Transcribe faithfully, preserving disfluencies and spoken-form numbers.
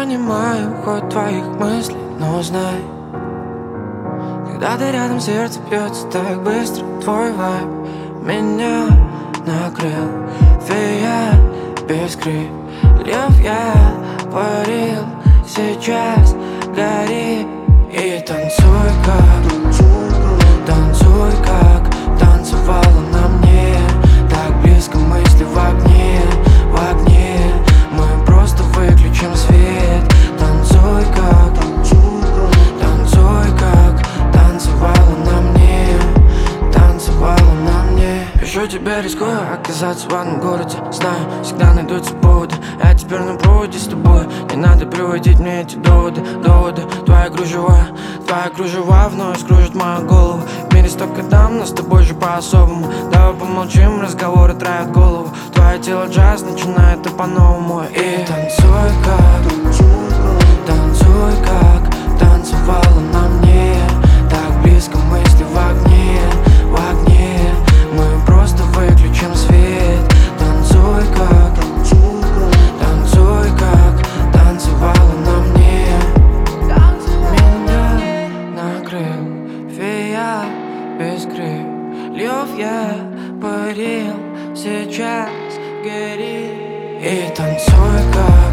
понимаю ход твоих мыслей, но знай, когда ты рядом, сердце бьется так быстро. Твой вайб меня накрыл. Фея без крыльев, я парил. Сейчас гори и танцуй как, танцуй как танцевала на мне. Так близко мысли в огне, в огне. Мы просто выключим свет. Танцуй как, танцуй как танцевала на мне, танцевала на мне. Пишу тебе, рискую оказаться в одном городе. Знаю, всегда найдутся поводы. Я теперь на проводе с тобой. Не надо приводить мне эти доводы, доводы. Твоя кружева, твоя кружева вновь скружит мою голову. В мире столько дам, но с тобой же по-особому. Давай помолчим, разговоры травят голову. Твое тело джаз начинает и по-новому. И танцуй как, танцуй как танцевала на мне. Так близко мысли в огне, в огне. Мы просто выключим свет. Танцуй как, танцуй как танцевала на мне. Меня накрыл фея без крыльев, я парил. Сейчас гори и танцуй как.